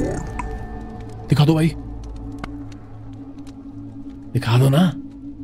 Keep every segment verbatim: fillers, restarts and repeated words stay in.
दिखा दो भाई, दिखा दो ना।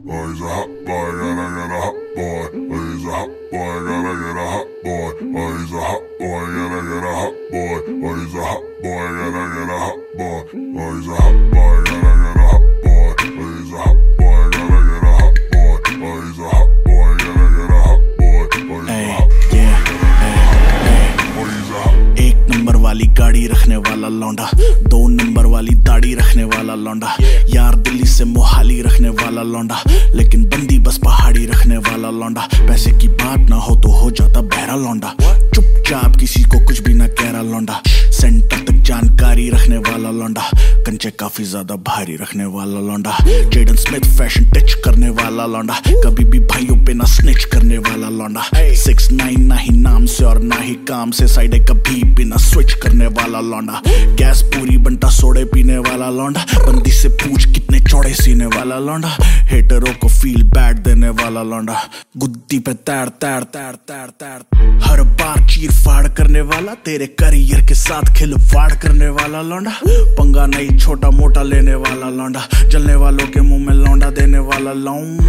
एक नंबर वाली गाड़ी रखने वाला लौंडा, दो नंबर वाली दाढ़ी रखने वाला लौंडा, यार दिल्ली से मोहाली रखने वाला लौंडा, लेकिन बंदी बस पहाड़ी रखने वाला लौंडा। पैसे की बात ना हो तो हो जाता बहरा लौंडा, चुपचाप किसी को कुछ भी ना कह रहा लौंडा। सेंटर तक जानकारी रखने वाला लौंडा, कंचे काफी ज्यादा भारी रखने वाला लौंडा। जेडन स्मिथ फैशन टच करने वाला लौंडा, कभी भी भाइयों पे ना स्निच करने वाला लौंडा। सिक्स नाइन ना ही नाम से और ना ही काम से, साइड कभी भी ना स्विच करने वाला लौंडा। गैस पूरी बंटा सोडे पीने वाला लौंडा, बंदी से पूछ कितने चौड़े सीने वाला लौंडा। हेटरों को फील बैड देने वाला लौंडा, गुद्दी पे तैर तैर तैर तैर तैर हर बार चीर फाड़ करने वाला, तेरे करियर के साथ खिलवाड़ करने वाला लौंडा। पंगा नहीं छोटा मोटा लेने वाला लौंडा, जलने वालों के मुंह में लौंडा देने वाला लौंडा।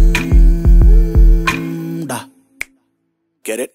Get it?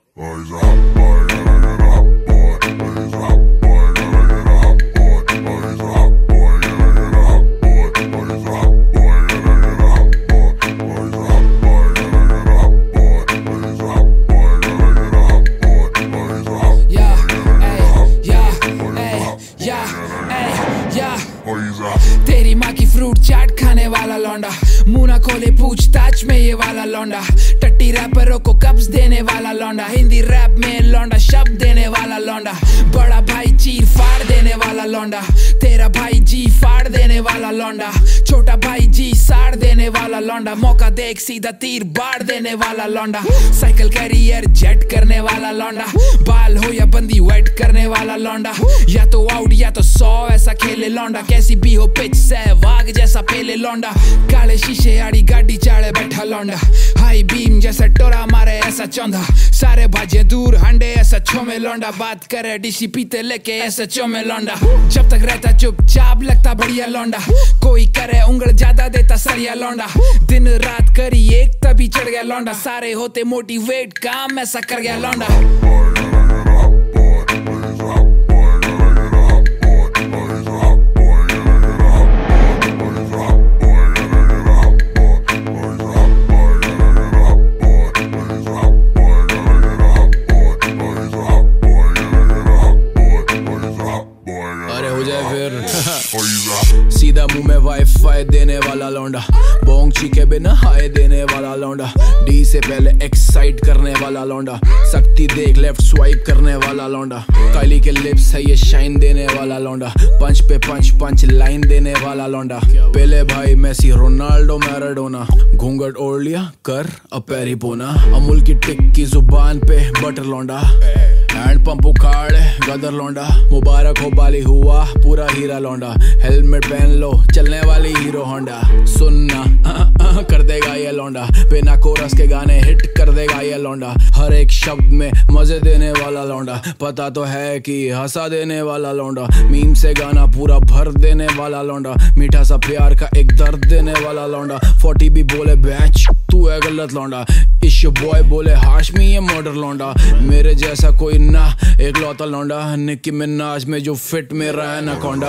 तेरी माँ की फ्रूट चाट खाने वाला लौंडा, मुंह ना खोले पूछताछ में ये वाला लौंडा। टट्टी रैपरों को कब्ज देने वाला लौंडा, हिंदी रैप में लौंडा शब्द देने वाला लौंडा। बड़ा भाई चीर फाड़ देने वाला लौंडा, तेरा भाई जी फाड़ देने वाला लौंडा। छोटा भाई जी साड़ देने वाला लौंडा, मौका देख सीधा तीर बाड़ देने वाला लौंडा। साइकिल कैरियर जेट करने वाला लौंडा, बाल हो या बंदी वेट करने वाला लौंडा। या तो आउट या तो सौ ऐसा खेले लौंडा, कैसी भी हो पिच सहवाग जैसा पेले लौंडा। काले शीशे आड़ी गाड़ी चाड़े बैठा लौंडा, हाई बीम जैसा टोरा मारे ऐसा चौंधा। सारे भाजे दूर हंडे ऐसा छोमे लौंडा, बात करे डीसी पीते लेके ऐसा चोमे लौंडा। जब तक रहता चुपचाप लगता बढ़िया लौंडा, कोई करे उंगल ज्यादा देता सरिया लौंडा। दिन रात करी एक तभी चढ़ गया लौंडा, सारे होते मोटिवेट काम ऐसा कर गया लौंडा। सीधा मुंह में वाईफाई देने वाला लौंडा, बोंग चीखे बिना हाय देने वाला लौंडा। डी से पहले एक्साइट करने वाला लौंडा, शक्ति देख लेफ्ट स्वाइप करने वाला लौंडा। काली के लिप्स है ये शाइन देने वाला लौंडा, पंच पे पंच पंच लाइन देने वाला लौंडा। पहले भाई मेसी रोनाल्डो मैराडोना, घूंघट ओढ़ लिया कर अब पैरी पोना। अमूल की टिक की जुबान पे बटर लौंडा, हैंड पंप उखाड़े गदर लौंडा। मुबारक हो बाली हुआ पूरा हीरा लौंडा, हेलमेट पहन लो चलने वाली हीरो होंडा। सुनना आ, आ, कर देगा ये लौंडा, बिना कोरस के गाने हिट कर देगा ये लौंडा। हर एक शब्द में मजे देने वाला लौंडा, पता तो है कि हंसा देने वाला लौंडा। मीम से गाना पूरा भर देने वाला लौंडा, मीठा सा प्यार का एक दर्द देने वाला लौंडा। फोर्टी भी बोले बैच तू है गलत लौंडा, इश्यू बॉय बोले हाशमी ये मॉडर लौंडा। मेरे जैसा कोई ना एक लौता लौंडा, निक्की मिनाज में जो फिट मेरा है ना कौंडा।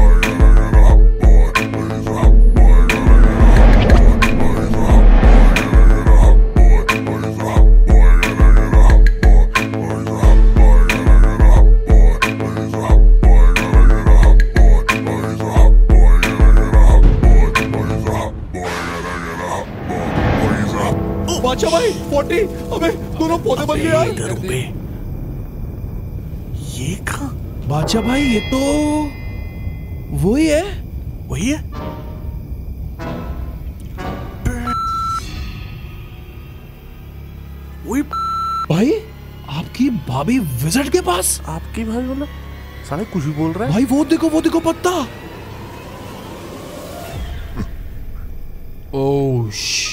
बादशाह भाई फोर्टी, अबे दोनों पौधे बन गए यार। ये कहाँ? बादशाह भाई ये तो वही है, वही है। वही भाई आपकी भाभी विजिट के पास। आपकी भाई मतलब साले कुछ भी बोल रहा है भाई। वो देखो वो देखो पत्ता। ओह